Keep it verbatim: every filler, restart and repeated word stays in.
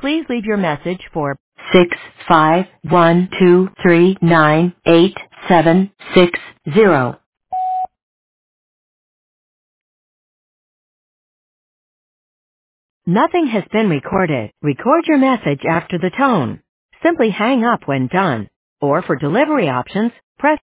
Please leave your message for six five one two three nine eight seven six zero. Nothing has been recorded. Record your message after the tone. Simply hang up when done. Or for delivery options, press